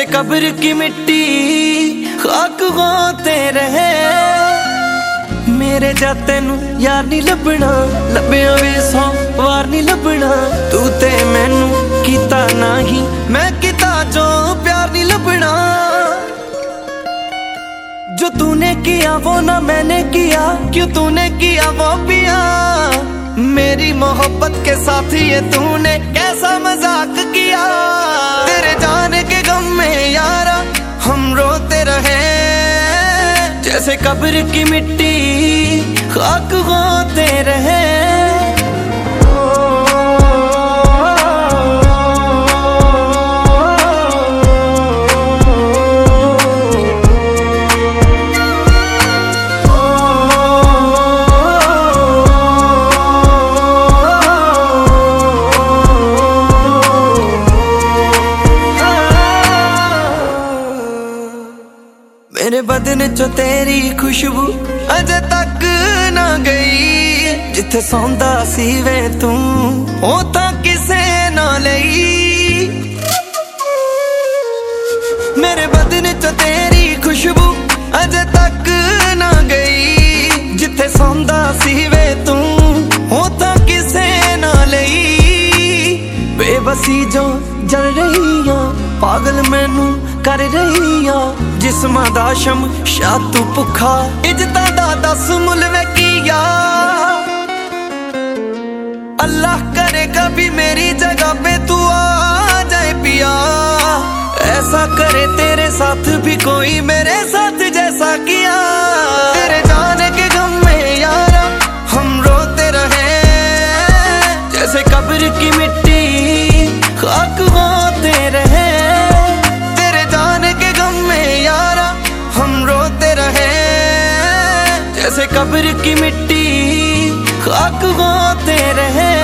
जैसे कब्र की मिट्टी खाक होते रहे। मेरे जाते नू यार नहीं लभना, लभ्या वे 100 वार नहीं लभना। तू ते मैनू कीता नहीं, मैं कीता जो प्यार नहीं लभना। जो तूने किया वो ना मैंने किया, क्यों तूने किया वो पिया। मेरी मोहब्बत के साथ ये तूने कैसा मजाक किया। तेरे जाने के गम में यारा हम रोते रहे। जैसे कब्र की मिट्टी खाक होते रहे। मेरे बदन चो तेरी खुशबू अजे तक ना गई। जिथे सौंदा सी वे तू ओ तां किसे ना लई। मेरे बदन चो तेरी खुशबू अजे तक ना गई। जिथे सौंदा सी वे तू ओ तां किसे ना लई। बेबसी जो जल रही पागल मैनू कर रही आ। जिस्मां दा शमशा तू भुखा, इज्जतां दा दस मुल वे किया। अल्लाह करे कभी मेरी जगह पे तू आ जाए पिया। ऐसा करे तेरे साथ भी कोई मेरे साथ जैसा किया। तेरे जाने के गम में यारा हम रोते रहे। जैसे कब्र की मिट्टी खाक होते रहे। तेरे जाने के गम में यारा हम रोते रहे। जैसे कब्र की मिट्टी खाक होते रहे।